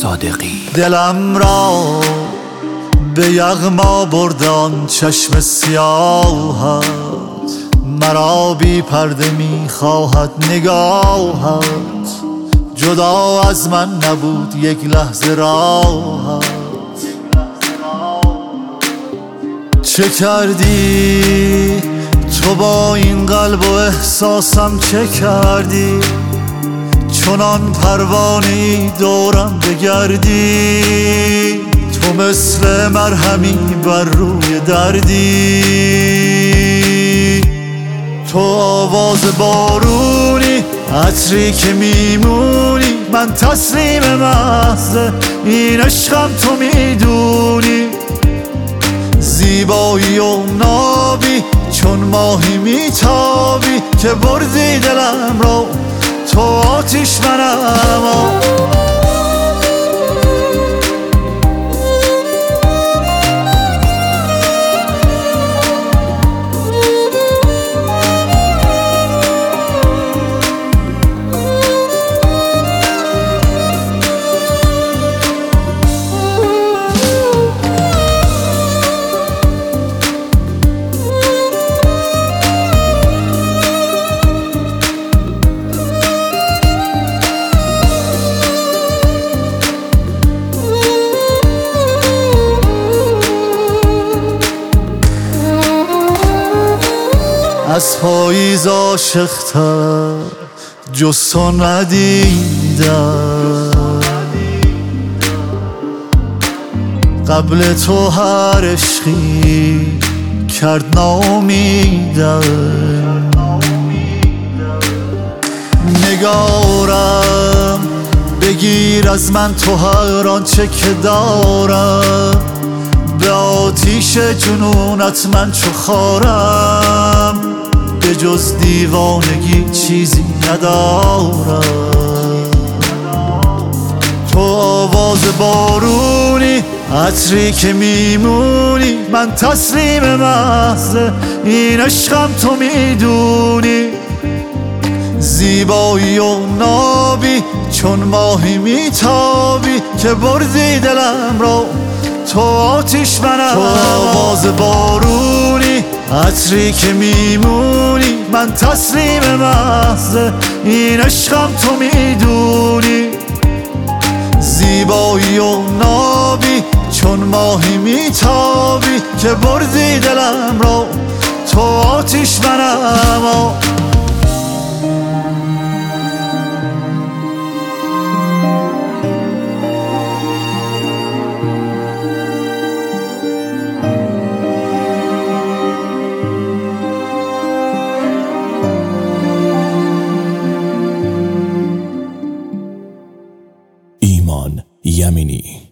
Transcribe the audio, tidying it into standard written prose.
صادقی. دلم را به یغما بردان چشم سیاهت، مرا بی پرده می خواهد نگاهت، جدا از من نبود یک لحظه راحت. چه کردی تو با این قلب و احساسم؟ چه کردی چنان پروانه‌ای دورم بگردی؟ تو مثل مرهمی بر روی دردی، تو آواز بارونی، عطری که میمونی، من تسلیم محض این عشقم تو میدونی. زیبایی و نابی چون ماهی میتابی، که بردی دلم رو تو آتیش منم. از پاییز عاشق‌تر جز تو ندیدم، قبل تو هر عشقی کرد ناامیدم. نگارم بگیر از من تو هر آنچه که دارم، به آتیش جنونت من چو خارم، به جز دیوانگی چیزی ندارم. تو آواز بارونی، عطری که میمونی، من تسلیم محض این عشقم تو میدونی. زیبایی و نابی چون ماهی میتابی، که بردی دلم رو تو آتیش منم. تو آواز بارونی، عطری که میمونی، من تسلیم محض این عشقم تو میدونی. زیبایی و نابی چون ماهی میتابی، که بردی دلم رو تو آتیش منم. ایمان یمینی.